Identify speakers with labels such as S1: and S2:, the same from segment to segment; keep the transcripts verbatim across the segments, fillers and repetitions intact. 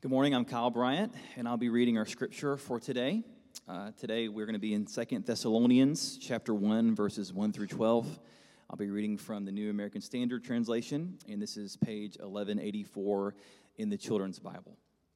S1: Good morning, I'm Kyle Bryant, and I'll be reading our scripture for today. Uh, today we're going to be in Second Thessalonians chapter one, verses one through twelve. I'll be reading from the New American Standard Translation, and this is page eleven eighty-four in the Children's Bible.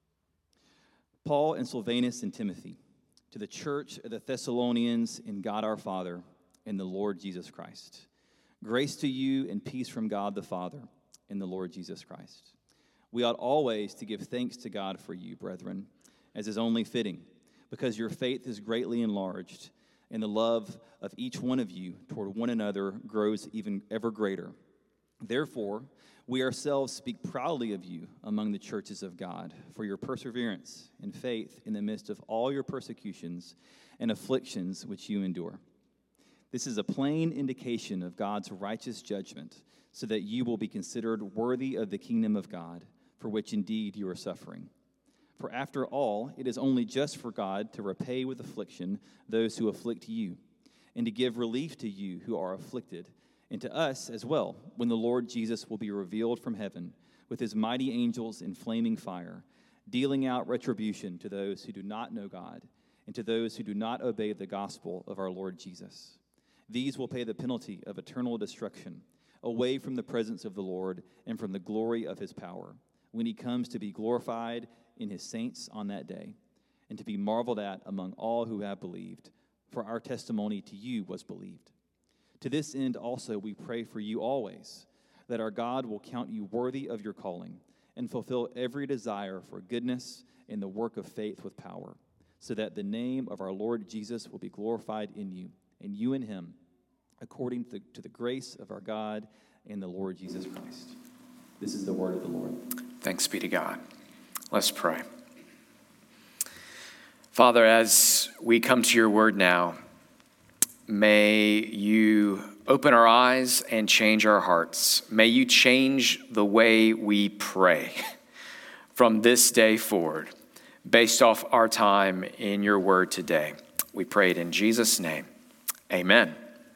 S1: Paul and Silvanus and Timothy, to the church of the Thessalonians in God our Father and the Lord Jesus Christ. Grace to you and peace from God the Father and the Lord Jesus Christ. We ought always to give thanks to God for you, brethren, as is only fitting, because your faith is greatly enlarged, and the love of each one of you toward one another grows even ever greater. Therefore, we ourselves speak proudly of you among the churches of God for your perseverance and faith in the midst of all your persecutions and afflictions which you endure. This is a plain indication of God's righteous judgment, so that you will be considered worthy of the kingdom of God, for which indeed you are suffering. For after all, it is only just for God to repay with affliction those who afflict you, and to give relief to you who are afflicted, and to us as well, when the Lord Jesus will be revealed from heaven with his mighty angels in flaming fire, dealing out retribution to those who do not know God, and to those who do not obey the gospel of our Lord Jesus. These will pay the penalty of eternal destruction, away from the presence of the Lord and from the glory of his power, when he comes to be glorified in his saints on that day, and to be marveled at among all who have believed, for our testimony to you was believed. To this end also we pray for you always, that our God will count you worthy of your calling, and fulfill every desire for goodness in the work of faith with power, so that the name of our Lord Jesus will be glorified in you, and you in him, according to the, to the grace of our God and the Lord Jesus Christ. This is the word of the Lord.
S2: Thanks be to God. Let's pray. Father, as we come to your word now, may you open our eyes and change our hearts. May you change the way we pray from this day forward, based off our time in your word today. We pray it in Jesus' name. Amen.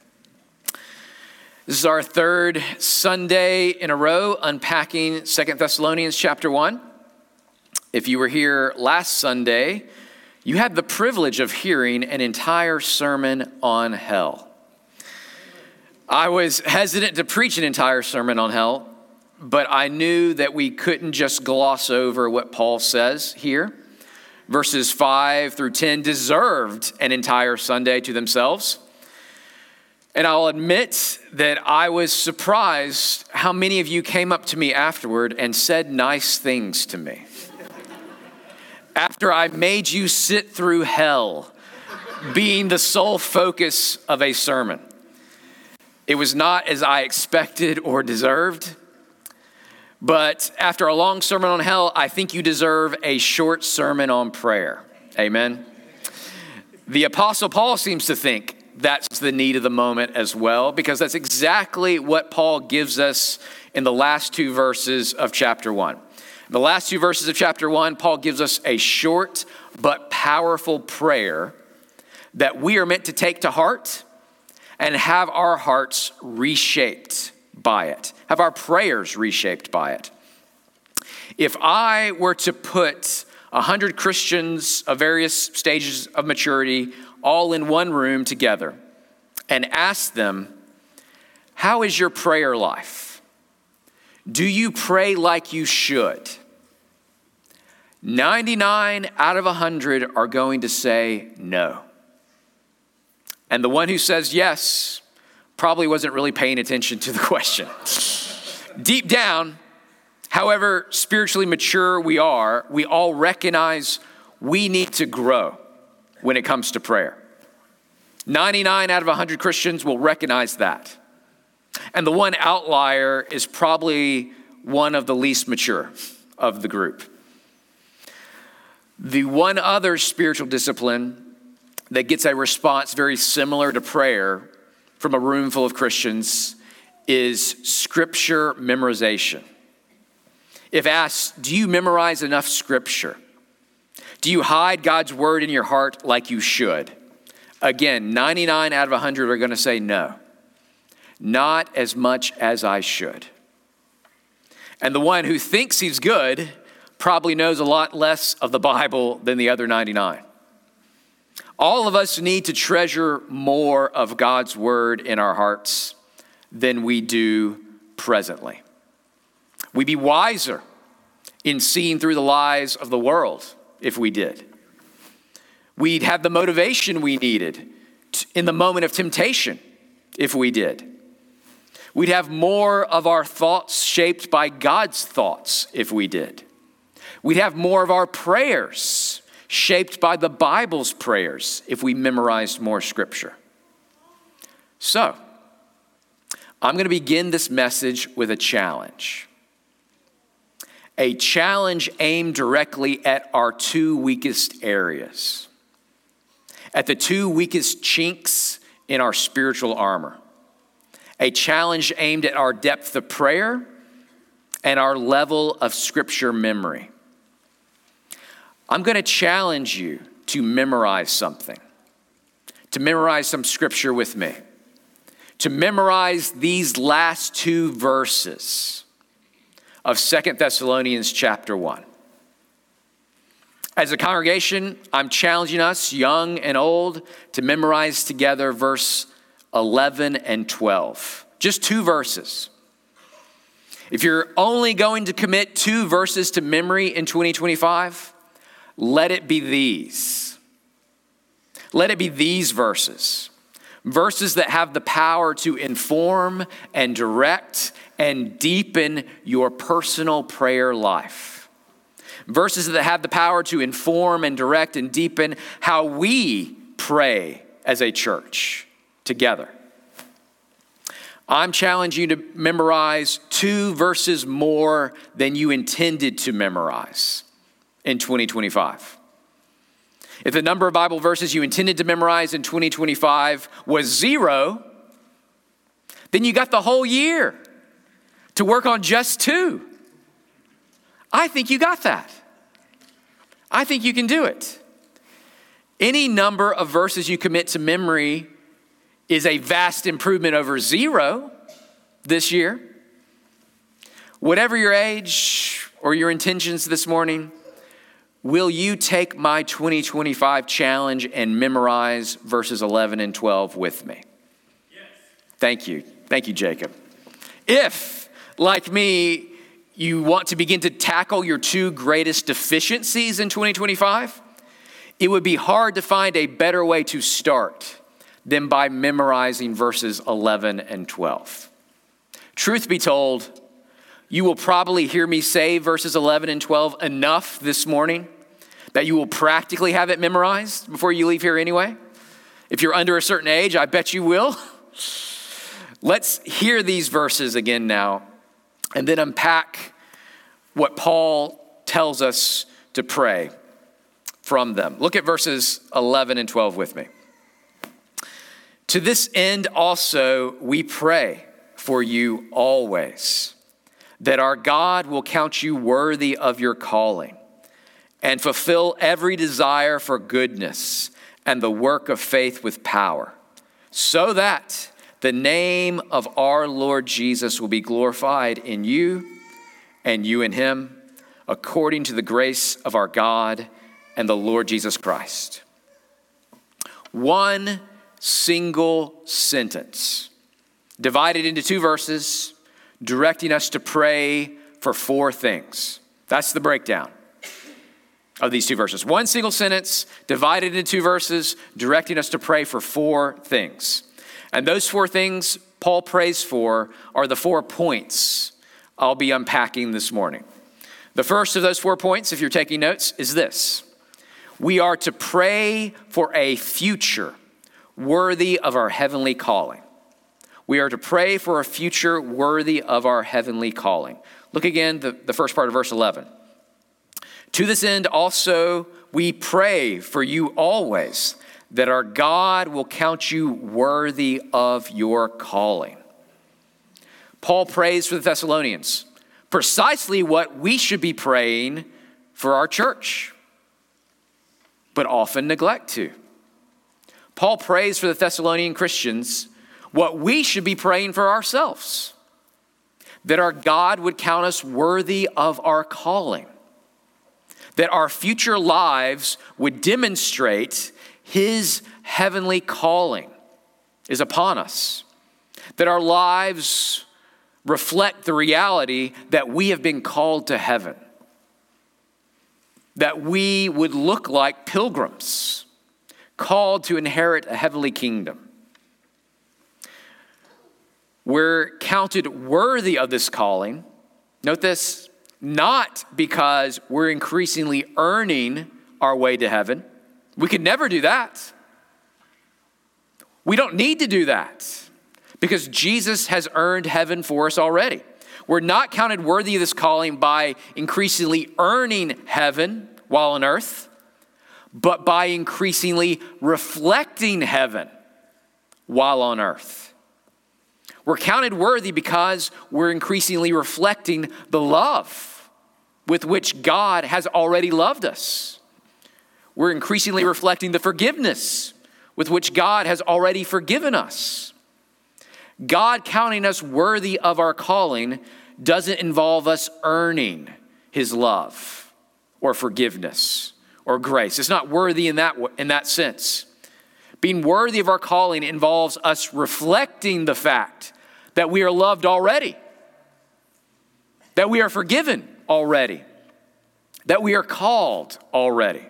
S2: This is our third Sunday in a row unpacking Second Thessalonians chapter one. If you were here last Sunday, you had the privilege of hearing an entire sermon on hell. I was hesitant to preach an entire sermon on hell, but I knew that we couldn't just gloss over what Paul says here. Verses five through ten deserved an entire Sunday to themselves. And I'll admit that I was surprised how many of you came up to me afterward and said nice things to me. After I made you sit through hell, being the sole focus of a sermon. It was not as I expected or deserved. But after a long sermon on hell, I think you deserve a short sermon on prayer. Amen. The Apostle Paul seems to think that's the need of the moment as well, because that's exactly what Paul gives us in the last two verses of chapter one. In the last two verses of chapter one, Paul gives us a short but powerful prayer that we are meant to take to heart and have our hearts reshaped by it, have our prayers reshaped by it. If I were to put a hundred Christians of various stages of maturity all in one room together and ask them, how is your prayer life? Do you pray like you should? ninety-nine out of one hundred are going to say no. And the one who says yes probably wasn't really paying attention to the question. Deep down, however spiritually mature we are, we all recognize we need to grow when it comes to prayer. ninety-nine out of one hundred Christians will recognize that. And the one outlier is probably one of the least mature of the group. The one other spiritual discipline that gets a response very similar to prayer from a room full of Christians is scripture memorization. If asked, do you memorize enough scripture? Do you hide God's word in your heart like you should? Again, ninety-nine out of one hundred are going to say no. Not as much as I should. And the one who thinks he's good probably knows a lot less of the Bible than the other ninety-nine. All of us need to treasure more of God's word in our hearts than we do presently. We'd be wiser in seeing through the lies of the world if we did. We'd have the motivation we needed in the moment of temptation if we did. We'd have more of our thoughts shaped by God's thoughts if we did. We'd have more of our prayers shaped by the Bible's prayers if we memorized more scripture. So, I'm going to begin this message with a challenge. A challenge aimed directly at our two weakest areas, at the two weakest chinks in our spiritual armor. A challenge aimed at our depth of prayer and our level of scripture memory. I'm going to challenge you to memorize something, to memorize some scripture with me, to memorize these last two verses of Second Thessalonians chapter one. As a congregation, I'm challenging us, young and old, to memorize together verse eleven and twelve. Just two verses. If you're only going to commit two verses to memory in twenty twenty-five, let it be these. Let it be these verses. Verses that have the power to inform and direct and deepen your personal prayer life. Verses that have the power to inform and direct and deepen how we pray as a church together. I'm challenging you to memorize two verses more than you intended to memorize in twenty twenty-five. If the number of Bible verses you intended to memorize in twenty twenty-five was zero, then you got the whole year to work on just two. I think you got that. I think you can do it. Any number of verses you commit to memory is a vast improvement over zero this year. Whatever your age or your intentions this morning, will you take my twenty twenty-five challenge and memorize verses eleven and twelve with me? Yes. Thank you. Thank you, Jacob. If, like me, you want to begin to tackle your two greatest deficiencies in twenty twenty-five, it would be hard to find a better way to start than by memorizing verses eleven and twelve. Truth be told, you will probably hear me say verses eleven and twelve enough this morning that you will practically have it memorized before you leave here anyway. If you're under a certain age, I bet you will. Let's hear these verses again now and then unpack what Paul tells us to pray from them. Look at verses eleven and twelve with me. To this end also we pray for you always, that our God will count you worthy of your calling and fulfill every desire for goodness and the work of faith with power, so that the name of our Lord Jesus will be glorified in you and you in him, according to the grace of our God and the Lord Jesus Christ. One single sentence, divided into two verses, directing us to pray for four things. That's the breakdown of these two verses. One single sentence, divided into two verses, directing us to pray for four things. And those four things Paul prays for are the four points I'll be unpacking this morning. The first of those four points, if you're taking notes, is this. We are to pray for a future worthy of our heavenly calling. We are to pray for a future worthy of our heavenly calling. Look again, the, the first part of verse eleven. To this end also we pray for you always, that our God will count you worthy of your calling. Paul prays for the Thessalonians precisely what we should be praying for our church, but often neglect to. Paul prays for the Thessalonian Christians what we should be praying for ourselves, that our God would count us worthy of our calling. that our future lives would demonstrate his heavenly calling is upon us, that our lives reflect the reality that we have been called to heaven, that we would look like pilgrims called to inherit a heavenly kingdom. We're counted worthy of this calling. Note this, not because we're increasingly earning our way to heaven. We could never do that. We don't need to do that because Jesus has earned heaven for us already. We're not counted worthy of this calling by increasingly earning heaven while on earth, but by increasingly reflecting heaven while on earth. We're counted worthy because we're increasingly reflecting the love with which God has already loved us. We're increasingly reflecting the forgiveness with which God has already forgiven us. God counting us worthy of our calling doesn't involve us earning his love or forgiveness or grace. It's not worthy in that, in that sense. Being worthy of our calling involves us reflecting the fact that we are loved already, that we are forgiven already, that we are called already.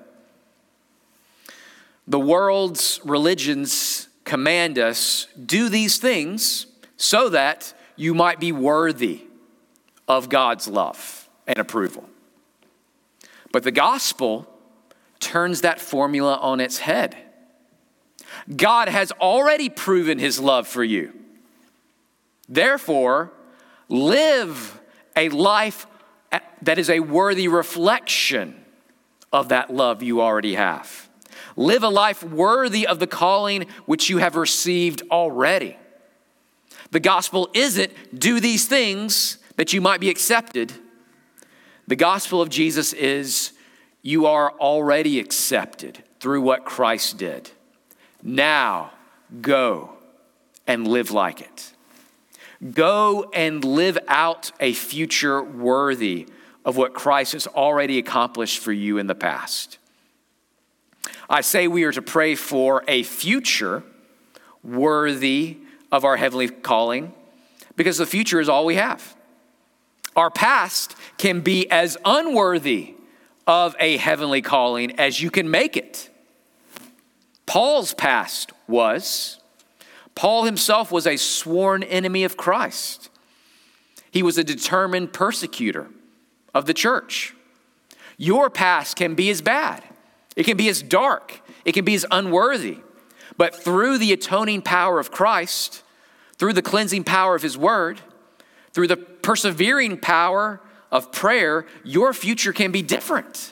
S2: The world's religions command us, do these things so that you might be worthy of God's love and approval. But the gospel turns that formula on its head. God has already proven his love for you. Therefore, live a life that is a worthy reflection of that love you already have. Live a life worthy of the calling which you have received already. The gospel isn't do these things that you might be accepted. The gospel of Jesus is you are already accepted through what Christ did. Now go and live like it. Go and live out a future worthy of what Christ has already accomplished for you in the past. I say we are to pray for a future worthy of our heavenly calling because the future is all we have. Our past can be as unworthy of a heavenly calling as you can make it. Paul's past was. Paul himself was a sworn enemy of Christ. He was a determined persecutor of the church. Your past can be as bad. It can be as dark. It can be as unworthy. But through the atoning power of Christ, through the cleansing power of his word, through the persevering power of prayer, your future can be different.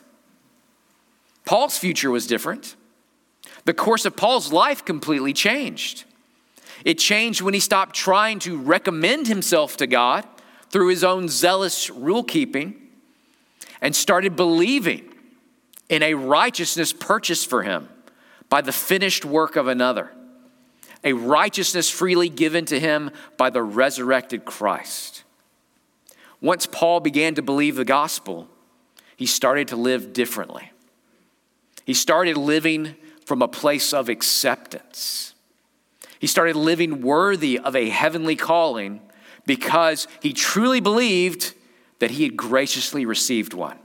S2: Paul's future was different. The course of Paul's life completely changed. It changed when he stopped trying to recommend himself to God through his own zealous rule keeping and started believing in a righteousness purchased for him by the finished work of another, a righteousness freely given to him by the resurrected Christ. Once Paul began to believe the gospel, he started to live differently. He started living from a place of acceptance. He started living worthy of a heavenly calling because he truly believed that he had graciously received one.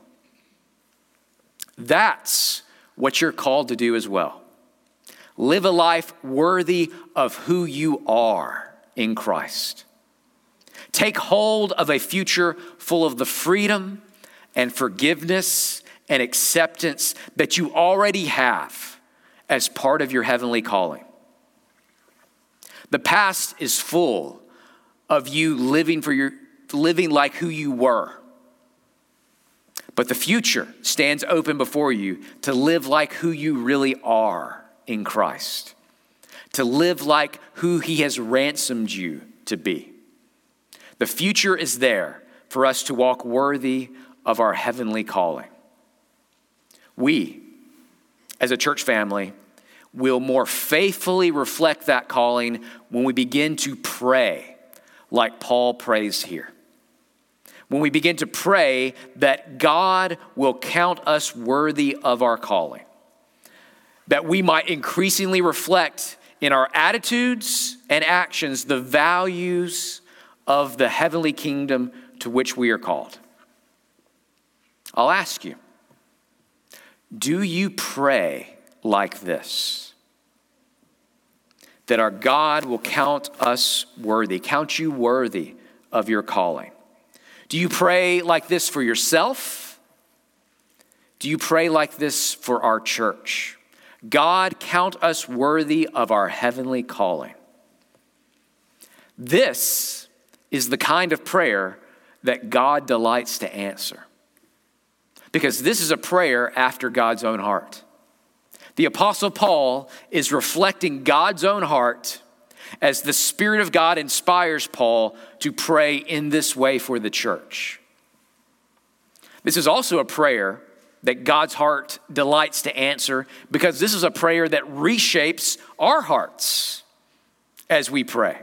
S2: That's what you're called to do as well. Live a life worthy of who you are in Christ. Take hold of a future full of the freedom and forgiveness and acceptance that you already have as part of your heavenly calling. The past is full of you living for your living like who you were. But the future stands open before you to live like who you really are in Christ. To live like who he has ransomed you to be. The future is there for us to walk worthy of our heavenly calling. We, as a church family, will more faithfully reflect that calling when we begin to pray like Paul prays here. when we begin to pray that God will count us worthy of our calling, that we might increasingly reflect in our attitudes and actions the values of the heavenly kingdom to which we are called. I'll ask you, do you pray like this? That our God will count us worthy, count you worthy of your calling. Do you pray like this for yourself? Do you pray like this for our church? God, count us worthy of our heavenly calling. This is the kind of prayer that God delights to answer, because this is a prayer after God's own heart. The Apostle Paul is reflecting God's own heart as the Spirit of God inspires Paul to pray in this way for the church. This is also a prayer that God's heart delights to answer, because this is a prayer that reshapes our hearts as we pray.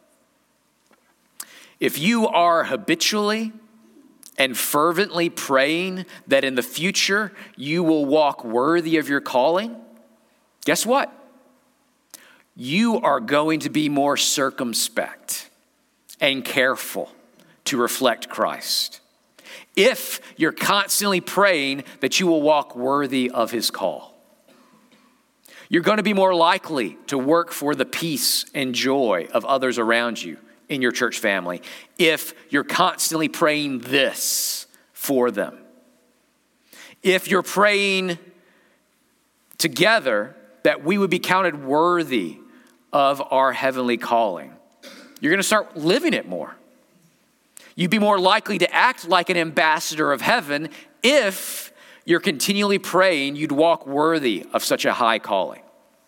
S2: If you are habitually and fervently praying that in the future you will walk worthy of your calling, guess what? You are going to be more circumspect and careful to reflect Christ. If you're constantly praying that you will walk worthy of his call, you're going to be more likely to work for the peace and joy of others around you in your church family if you're constantly praying this for them. If you're praying together that we would be counted worthy of our heavenly calling, you're going to start living it more. You'd be more likely to act like an ambassador of heaven if you're continually praying you'd walk worthy of such a high calling.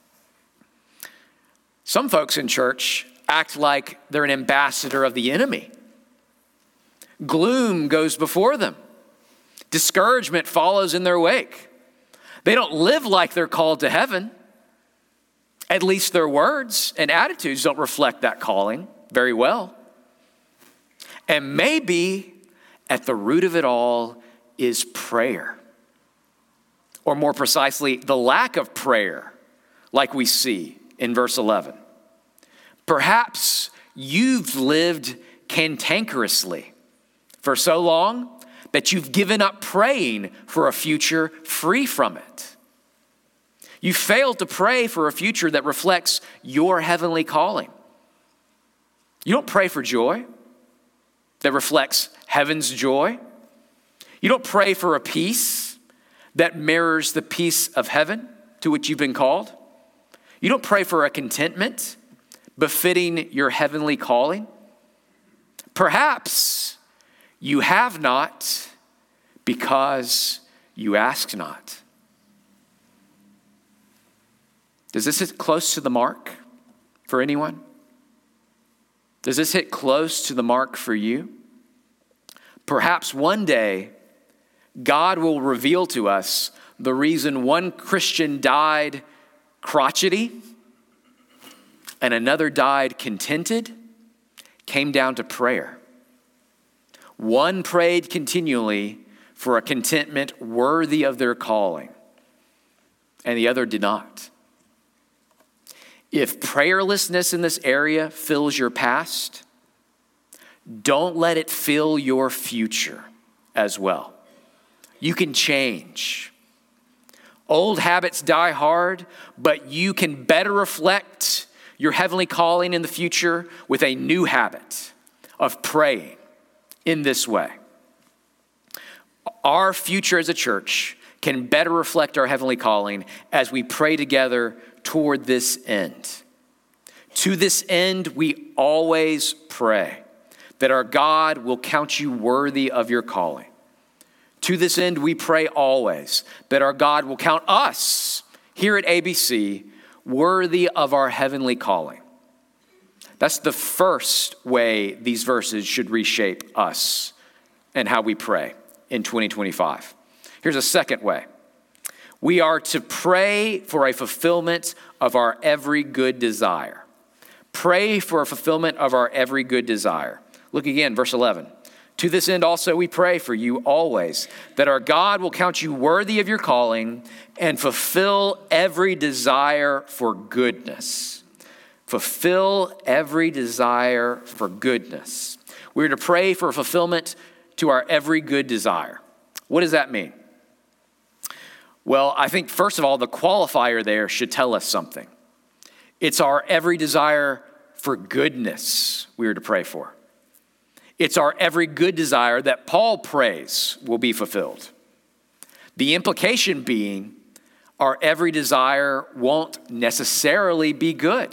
S2: Some folks in church act like they're an ambassador of the enemy. Gloom goes before them. Discouragement follows in their wake. They don't live like they're called to heaven. At least their words and attitudes don't reflect that calling very well. And maybe at the root of it all is prayer. Or more precisely, the lack of prayer, like we see in verse eleven. Perhaps you've lived cantankerously for so long that you've given up praying for a future free from it. You failed to pray for a future that reflects your heavenly calling. You don't pray for joy that reflects heaven's joy. You don't pray for a peace that mirrors the peace of heaven to which you've been called. You don't pray for a contentment befitting your heavenly calling. Perhaps you have not because you ask not. Does this hit close to the mark for anyone? Does this hit close to the mark for you? Perhaps one day, God will reveal to us the reason one Christian died crotchety and another died contented came down to prayer. One prayed continually for a contentment worthy of their calling, and the other did not. If prayerlessness in this area fills your past, don't let it fill your future as well. You can change. Old habits die hard, but you can better reflect your heavenly calling in the future with a new habit of praying in this way. Our future as a church can better reflect our heavenly calling as we pray together toward this end. To this end, we always pray that our God will count you worthy of your calling. To this end, we pray always that our God will count us here at A B C worthy of our heavenly calling. That's the first way these verses should reshape us and how we pray in twenty twenty-five. Here's a second way. We are to pray for a fulfillment of our every good desire. Pray for a fulfillment of our every good desire. Look again, verse eleven. To this end also we pray for you always, that our God will count you worthy of your calling and fulfill every desire for goodness. Fulfill every desire for goodness. We're to pray for fulfillment to our every good desire. What does that mean? Well, I think first of all, the qualifier there should tell us something. It's our every desire for goodness we are to pray for. It's our every good desire that Paul prays will be fulfilled. The implication being our every desire won't necessarily be good.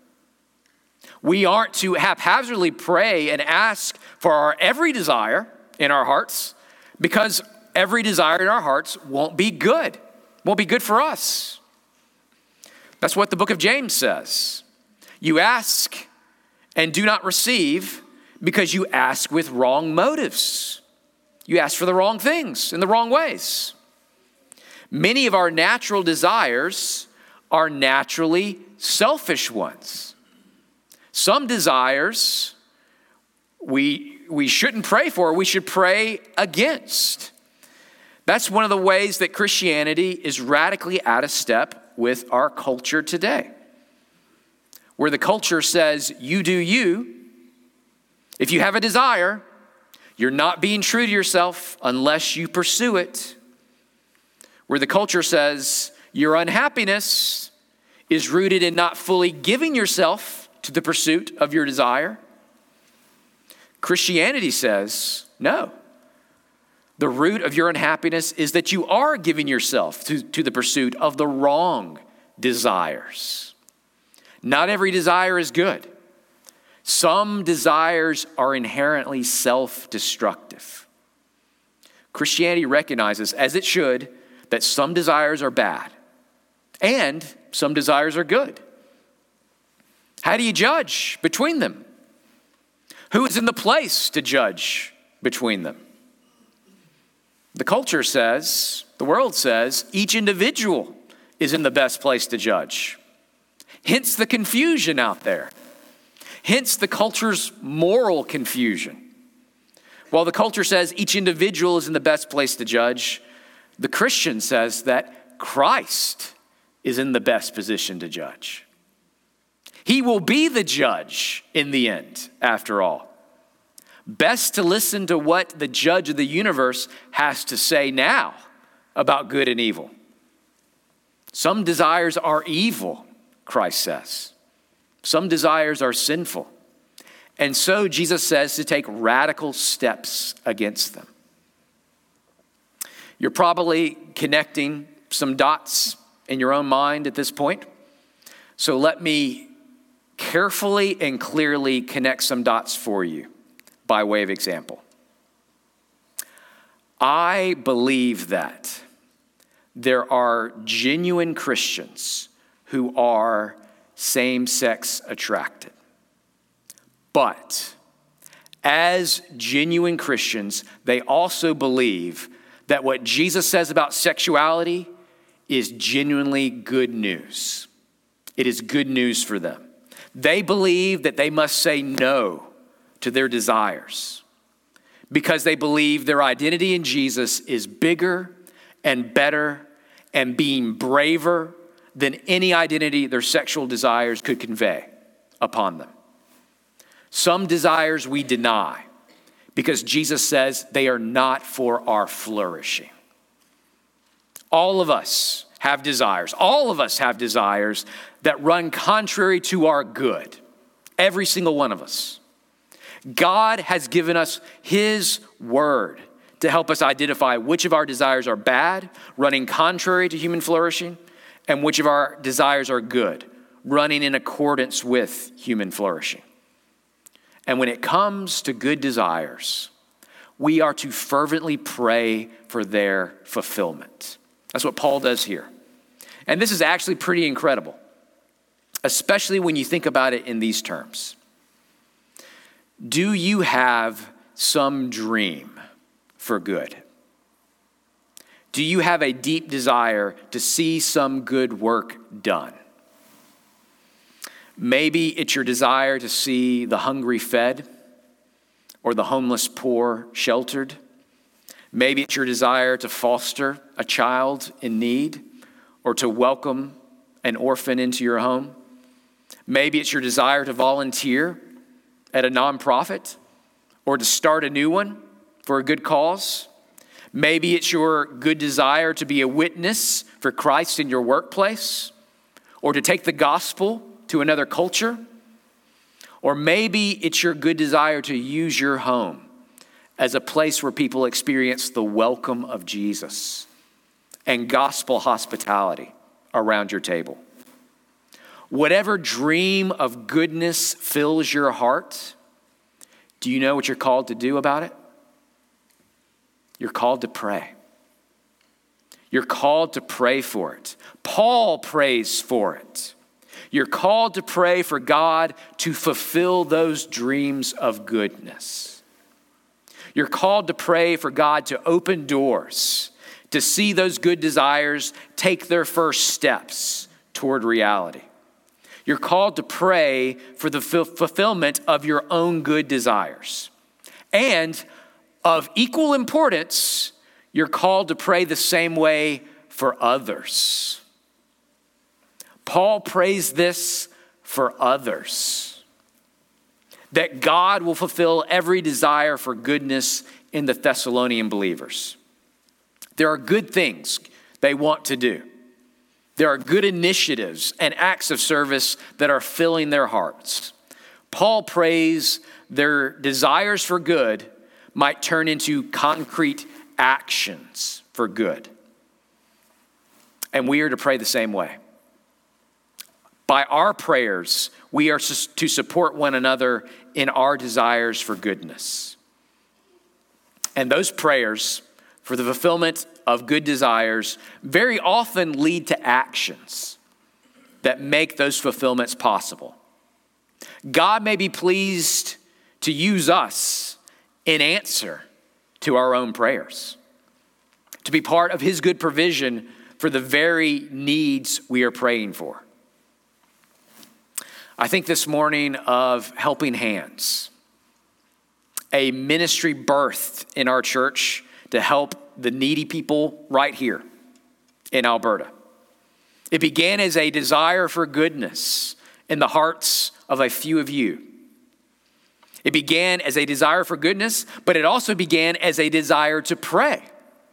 S2: We aren't to haphazardly pray and ask for our every desire in our hearts, because every desire in our hearts won't be good, won't be good for us. That's what the book of James says. You ask and do not receive because you ask with wrong motives. You ask for the wrong things in the wrong ways. Many of our natural desires are naturally selfish ones. Some desires we, we shouldn't pray for, we should pray against. That's one of the ways that Christianity is radically out of step with our culture today, where the culture says, you do you. If you have a desire, you're not being true to yourself unless you pursue it. Where the culture says your unhappiness is rooted in not fully giving yourself to the pursuit of your desire. Christianity says, no. The root of your unhappiness is that you are giving yourself to, to the pursuit of the wrong desires. Not every desire is good. Some desires are inherently self-destructive. Christianity recognizes, as it should, that some desires are bad and some desires are good. How do you judge between them? Who is in the place to judge between them? The culture says, the world says, each individual is in the best place to judge. Hence the confusion out there. Hence the culture's moral confusion. While the culture says each individual is in the best place to judge, the Christian says that Christ is in the best position to judge. He will be the judge in the end, after all. Best to listen to what the judge of the universe has to say now about good and evil. Some desires are evil, Christ says. Some desires are sinful. And so Jesus says to take radical steps against them. You're probably connecting some dots in your own mind at this point. So let me carefully and clearly connect some dots for you by way of example. I believe that there are genuine Christians who are same-sex attracted. But as genuine Christians, they also believe that what Jesus says about sexuality is genuinely good news. It is good news for them. They believe that they must say no to their desires because they believe their identity in Jesus is bigger and better and being braver than any identity their sexual desires could convey upon them. Some desires we deny because Jesus says they are not for our flourishing. All of us have desires. All of us have desires that run contrary to our good. Every single one of us. God has given us his word to help us identify which of our desires are bad, running contrary to human flourishing, and which of our desires are good, running in accordance with human flourishing. And when it comes to good desires, we are to fervently pray for their fulfillment. That's what Paul does here. And this is actually pretty incredible, especially when you think about it in these terms. Do you have some dream for good? Do you have a deep desire to see some good work done? Maybe it's your desire to see the hungry fed, or the homeless poor sheltered. Maybe it's your desire to foster a child in need or to welcome an orphan into your home. Maybe it's your desire to volunteer at a nonprofit or to start a new one for a good cause. Maybe it's your good desire to be a witness for Christ in your workplace or to take the gospel to another culture. Or maybe it's your good desire to use your home as a place where people experience the welcome of Jesus and gospel hospitality around your table. Whatever dream of goodness fills your heart, do you know what you're called to do about it? You're called to pray. You're called to pray for it. Paul prays for it. You're called to pray for God to fulfill those dreams of goodness. You're called to pray for God to open doors, to see those good desires take their first steps toward reality. You're called to pray for the fulfillment of your own good desires. And of equal importance, you're called to pray the same way for others. Paul prays this for others, that God will fulfill every desire for goodness in the Thessalonian believers. There are good things they want to do. There are good initiatives and acts of service that are filling their hearts. Paul prays their desires for good might turn into concrete actions for good. And we are to pray the same way. By our prayers, we are to support one another in our desires for goodness. And those prayers for the fulfillment of good desires very often lead to actions that make those fulfillments possible. God may be pleased to use us in answer to our own prayers, to be part of his good provision for the very needs we are praying for. I think this morning of Helping Hands, a ministry birthed in our church to help the needy people right here in Alberta. It began as a desire for goodness in the hearts of a few of you. It began as a desire for goodness, but it also began as a desire to pray.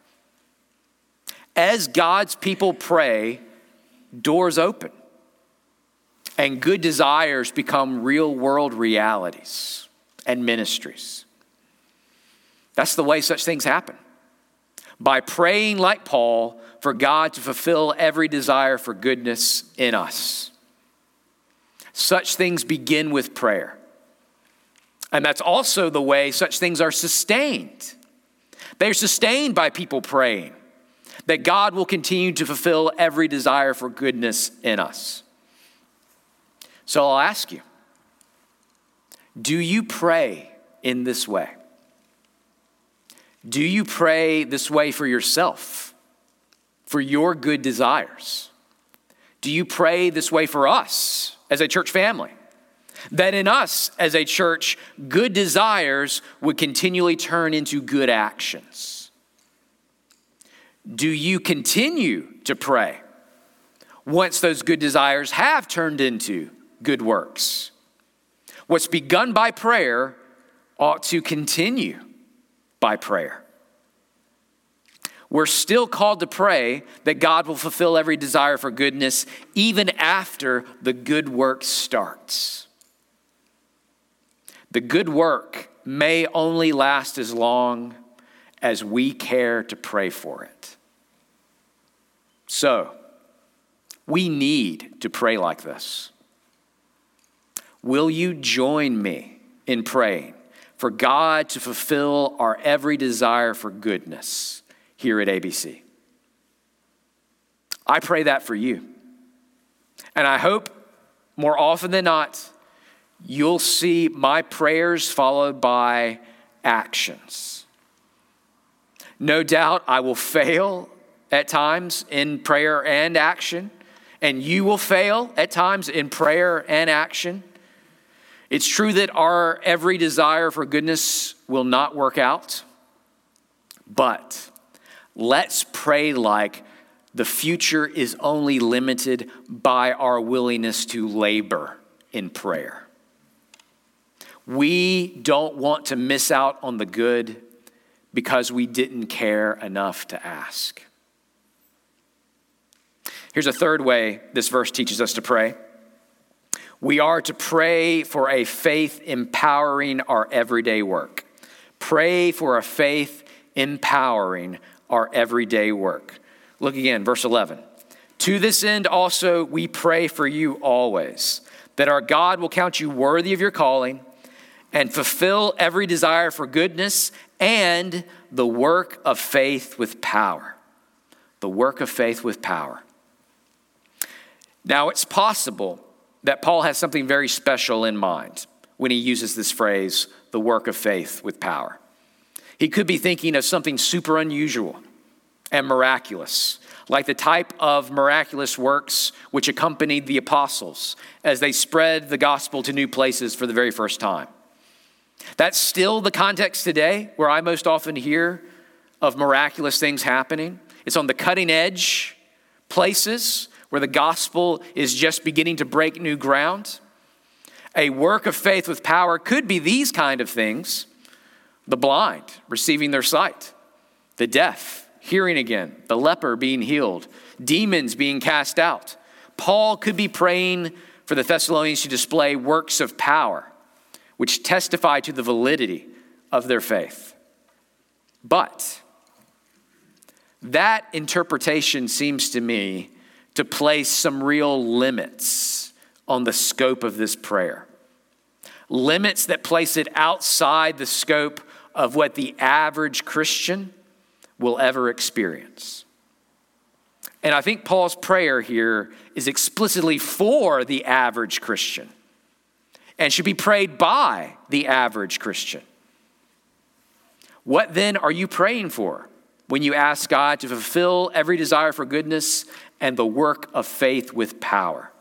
S2: As God's people pray, doors open and good desires become real world realities and ministries. That's the way such things happen. By praying like Paul for God to fulfill every desire for goodness in us. Such things begin with prayer. And that's also the way such things are sustained. They're sustained by people praying that God will continue to fulfill every desire for goodness in us. So I'll ask you, do you pray in this way? Do you pray this way for yourself, for your good desires? Do you pray this way for us as a church family? That in us as a church, good desires would continually turn into good actions. Do you continue to pray once those good desires have turned into good works? What's begun by prayer ought to continue by prayer. We're still called to pray that God will fulfill every desire for goodness even after the good work starts. The good work may only last as long as we care to pray for it. So, we need to pray like this. Will you join me in praying for God to fulfill our every desire for goodness here at A B C? I pray that for you. And I hope more often than not, you'll see my prayers followed by actions. No doubt I will fail at times in prayer and action, and you will fail at times in prayer and action. It's true that our every desire for goodness will not work out, but let's pray like the future is only limited by our willingness to labor in prayer. We don't want to miss out on the good because we didn't care enough to ask. Here's a third way this verse teaches us to pray. We are to pray for a faith empowering our everyday work. Pray for a faith empowering our everyday work. Look again, verse eleven. To this end also we pray for you always, that our God will count you worthy of your calling and fulfill every desire for goodness and the work of faith with power. The work of faith with power. Now, it's possible that Paul has something very special in mind when he uses this phrase, the work of faith with power. He could be thinking of something super unusual and miraculous, like the type of miraculous works which accompanied the apostles as they spread the gospel to new places for the very first time. That's still the context today where I most often hear of miraculous things happening. It's on the cutting edge places where the gospel is just beginning to break new ground. A work of faith with power could be these kind of things: the blind receiving their sight, the deaf hearing again, the leper being healed, demons being cast out. Paul could be praying for the Thessalonians to display works of power which testify to the validity of their faith. But that interpretation seems to me to place some real limits on the scope of this prayer. Limits that place it outside the scope of what the average Christian will ever experience. And I think Paul's prayer here is explicitly for the average Christian and should be prayed by the average Christian. What then are you praying for when you ask God to fulfill every desire for goodness and the work of faith with power?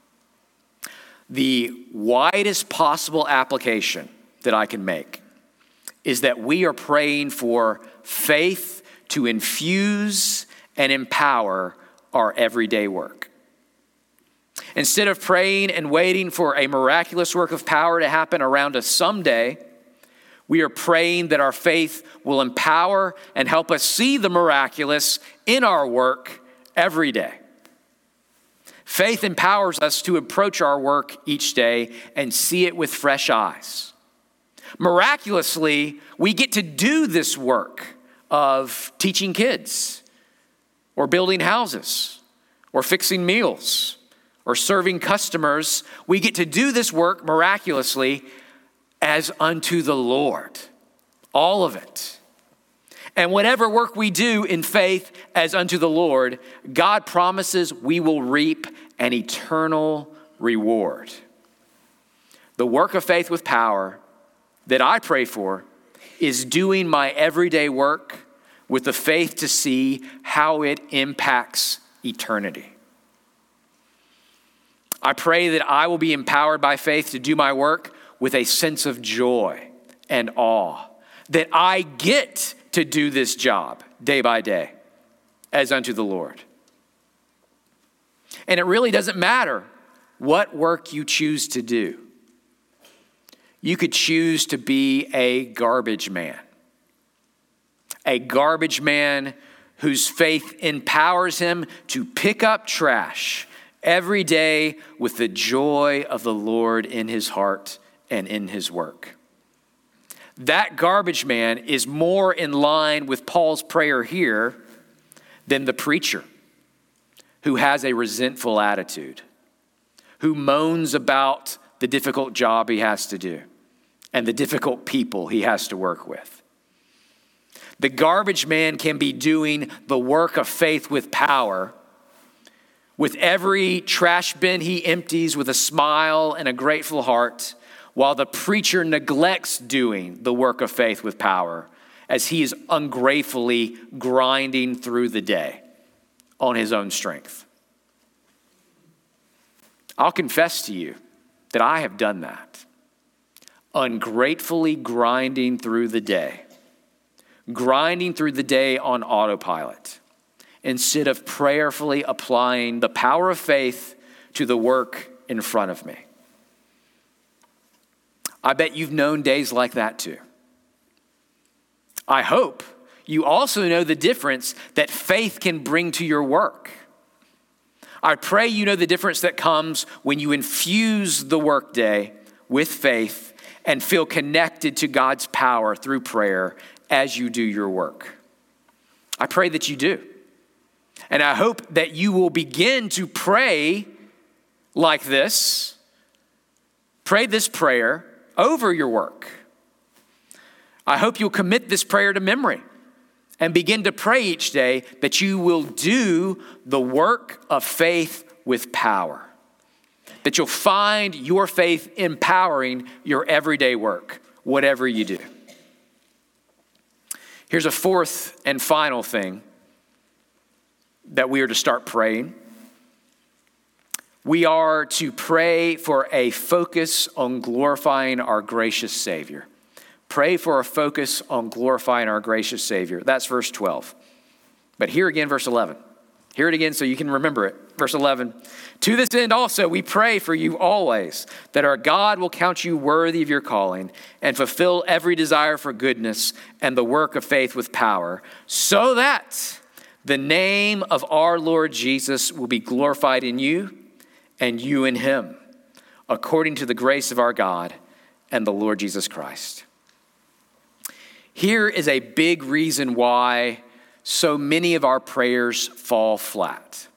S2: The widest possible application that I can make is that we are praying for faith to infuse and empower our everyday work. Instead of praying and waiting for a miraculous work of power to happen around us someday, we are praying that our faith will empower and help us see the miraculous in our work every day. Faith empowers us to approach our work each day and see it with fresh eyes. Miraculously, we get to do this work of teaching kids, or building houses, or fixing meals, or serving customers. We get to do this work miraculously as unto the Lord. All of it. And whatever work we do in faith as unto the Lord, God promises we will reap an eternal reward. The work of faith with power that I pray for is doing my everyday work with the faith to see how it impacts eternity. I pray that I will be empowered by faith to do my work with a sense of joy and awe, that I get to do this job day by day as unto the Lord. And it really doesn't matter what work you choose to do. You could choose to be a garbage man, a garbage man whose faith empowers him to pick up trash every day with the joy of the Lord in his heart and in his work. That garbage man is more in line with Paul's prayer here than the preacher who has a resentful attitude, who moans about the difficult job he has to do and the difficult people he has to work with. The garbage man can be doing the work of faith with power, with every trash bin he empties with a smile and a grateful heart, while the preacher neglects doing the work of faith with power as he is ungratefully grinding through the day on his own strength. I'll confess to you that I have done that. ungratefully grinding through the day, grinding through the day on autopilot, instead of prayerfully applying the power of faith to the work in front of me. I bet you've known days like that too. I hope you also know the difference that faith can bring to your work. I pray you know the difference that comes when you infuse the workday with faith and feel connected to God's power through prayer as you do your work. I pray that you do. And I hope that you will begin to pray like this. Pray this prayer over your work. I hope you'll commit this prayer to memory and begin to pray each day that you will do the work of faith with power. That you'll find your faith empowering your everyday work, whatever you do. Here's a fourth and final thing that we are to start praying. We are to pray for a focus on glorifying our gracious Savior. Pray for a focus on glorifying our gracious Savior. That's verse twelve. But here again, verse eleven. Hear it again so you can remember it. Verse eleven. To this end also we pray for you always, that our God will count you worthy of your calling and fulfill every desire for goodness and the work of faith with power, so that the name of our Lord Jesus will be glorified in you and you in him, according to the grace of our God and the Lord Jesus Christ. Here is a big reason why so many of our prayers fall flat.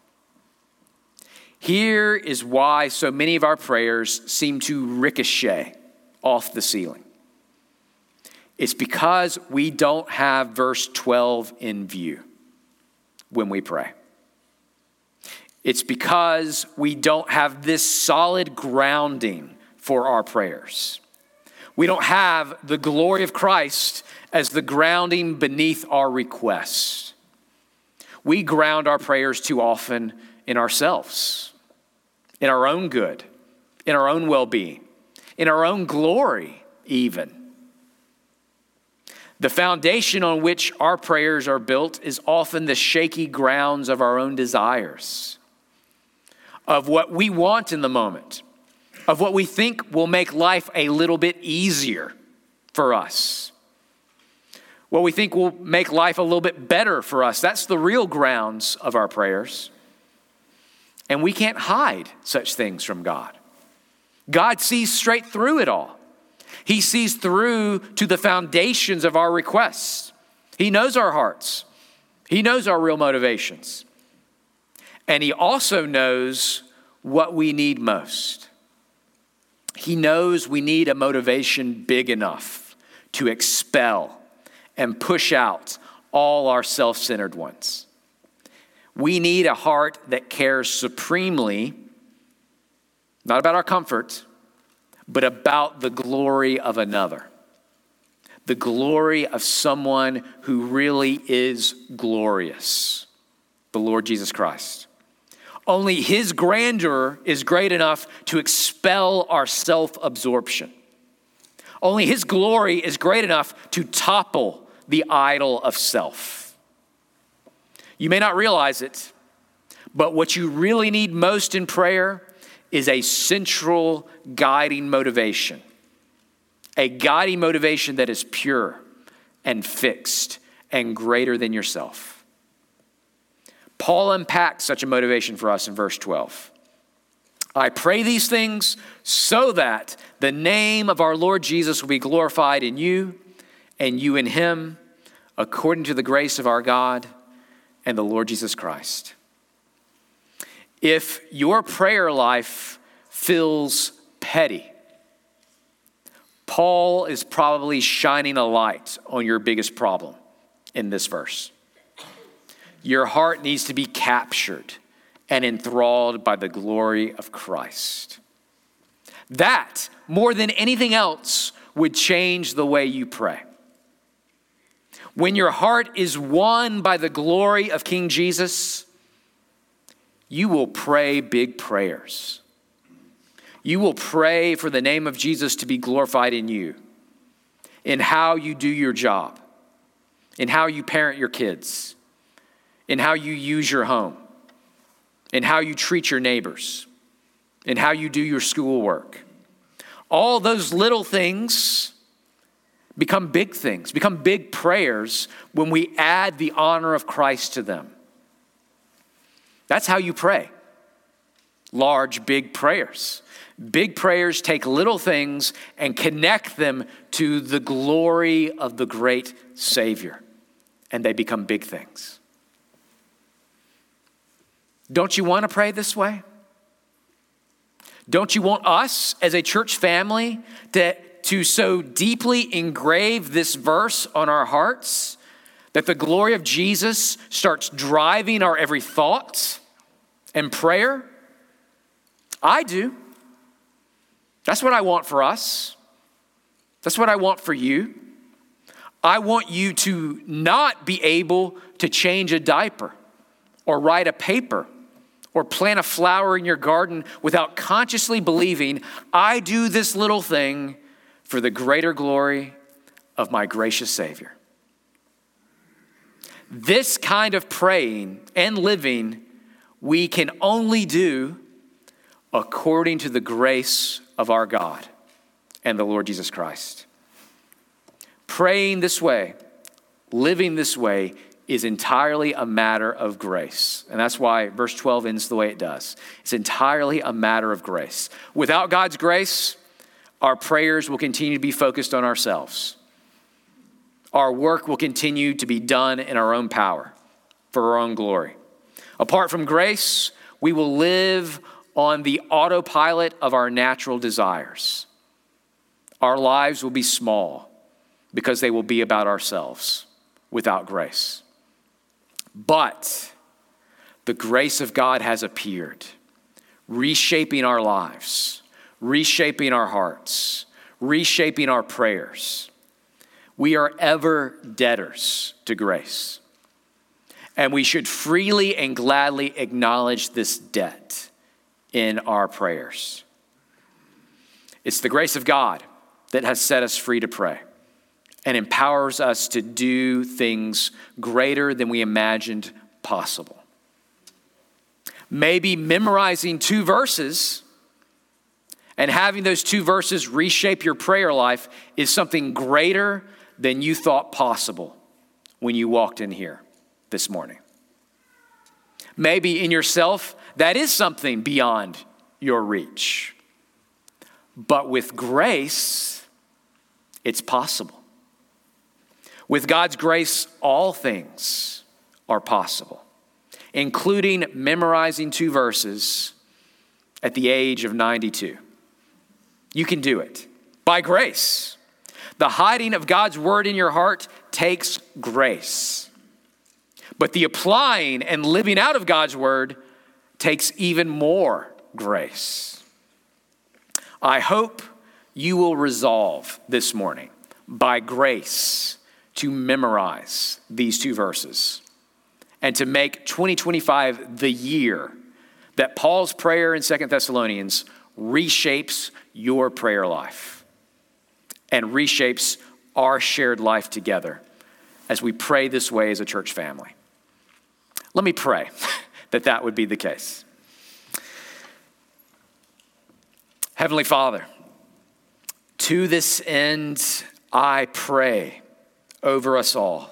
S2: Here is why so many of our prayers seem to ricochet off the ceiling. It's because we don't have verse twelve in view when we pray. It's because we don't have this solid grounding for our prayers. We don't have the glory of Christ as the grounding beneath our requests. We ground our prayers too often in ourselves, in our own good, in our own well-being, in our own glory even. The foundation on which our prayers are built is often the shaky grounds of our own desires, of what we want in the moment, of what we think will make life a little bit easier for us, what we think will make life a little bit better for us. That's the real grounds of our prayers. And we can't hide such things from God. God sees straight through it all. He sees through to the foundations of our requests. He knows our hearts. He knows our real motivations. And he also knows what we need most. He knows we need a motivation big enough to expel and push out all our self-centered ones. We need a heart that cares supremely, not about our comfort, but about the glory of another. The glory of someone who really is glorious, the Lord Jesus Christ. Only his grandeur is great enough to expel our self-absorption. Only his glory is great enough to topple the idol of self. You may not realize it, but what you really need most in prayer is a central guiding motivation. A guiding motivation that is pure and fixed and greater than yourself. Paul unpacks such a motivation for us in verse twelve. I pray these things so that the name of our Lord Jesus will be glorified in you and you in him, according to the grace of our God and the Lord Jesus Christ. If your prayer life feels petty, Paul is probably shining a light on your biggest problem in this verse. Your heart needs to be captured and enthralled by the glory of Christ. That, more than anything else, would change the way you pray. When your heart is won by the glory of King Jesus, you will pray big prayers. You will pray for the name of Jesus to be glorified in you, in how you do your job, in how you parent your kids, in how you use your home, in how you treat your neighbors, in how you do your schoolwork. All those little things become big things, become big prayers when we add the honor of Christ to them. That's how you pray. Large, big prayers. Big prayers take little things and connect them to the glory of the great Savior, and they become big things. Don't you want to pray this way? Don't you want us as a church family to, to so deeply engrave this verse on our hearts that the glory of Jesus starts driving our every thought and prayer? I do. That's what I want for us. That's what I want for you. I want you to not be able to change a diaper or write a paper or plant a flower in your garden without consciously believing, I do this little thing for the greater glory of my gracious Savior. This kind of praying and living we can only do according to the grace of our God and the Lord Jesus Christ. Praying this way, living this way, is entirely a matter of grace. And that's why verse twelve ends the way it does. It's entirely a matter of grace. Without God's grace, our prayers will continue to be focused on ourselves. Our work will continue to be done in our own power, for our own glory. Apart from grace, we will live on the autopilot of our natural desires. Our lives will be small because they will be about ourselves without grace. But the grace of God has appeared, reshaping our lives, reshaping our hearts, reshaping our prayers. We are ever debtors to grace, and we should freely and gladly acknowledge this debt in our prayers. It's the grace of God that has set us free to pray and empowers us to do things greater than we imagined possible. Maybe memorizing two verses and having those two verses reshape your prayer life is something greater than you thought possible when you walked in here this morning. Maybe in yourself, that is something beyond your reach. But with grace, it's possible. With God's grace, all things are possible, including memorizing two verses at the age of ninety-two. You can do it by grace. The hiding of God's word in your heart takes grace. But the applying and living out of God's word takes even more grace. I hope you will resolve this morning by grace to memorize these two verses and to make twenty twenty-five the year that Paul's prayer in Second Thessalonians reshapes your prayer life and reshapes our shared life together as we pray this way as a church family. Let me pray that that would be the case. Heavenly Father, to this end, I pray over us all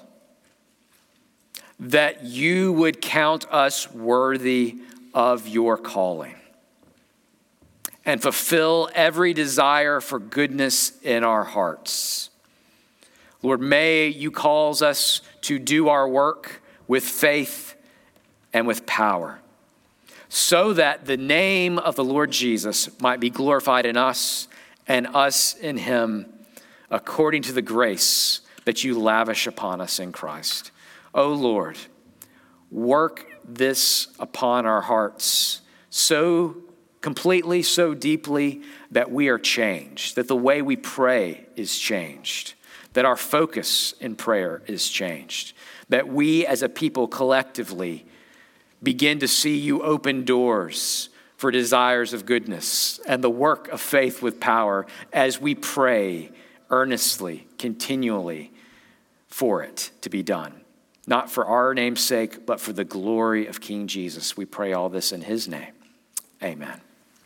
S2: that you would count us worthy of your calling and fulfill every desire for goodness in our hearts. Lord, may you cause us to do our work with faith and with power, so that the name of the Lord Jesus might be glorified in us and us in him, according to the grace that you lavish upon us in Christ. O Lord, work this upon our hearts so completely, so deeply that we are changed, that the way we pray is changed, that our focus in prayer is changed, that we as a people collectively begin to see you open doors for desires of goodness and the work of faith with power as we pray earnestly, continually for it to be done. Not for our name's sake, but for the glory of King Jesus. We pray all this in his name. Amen.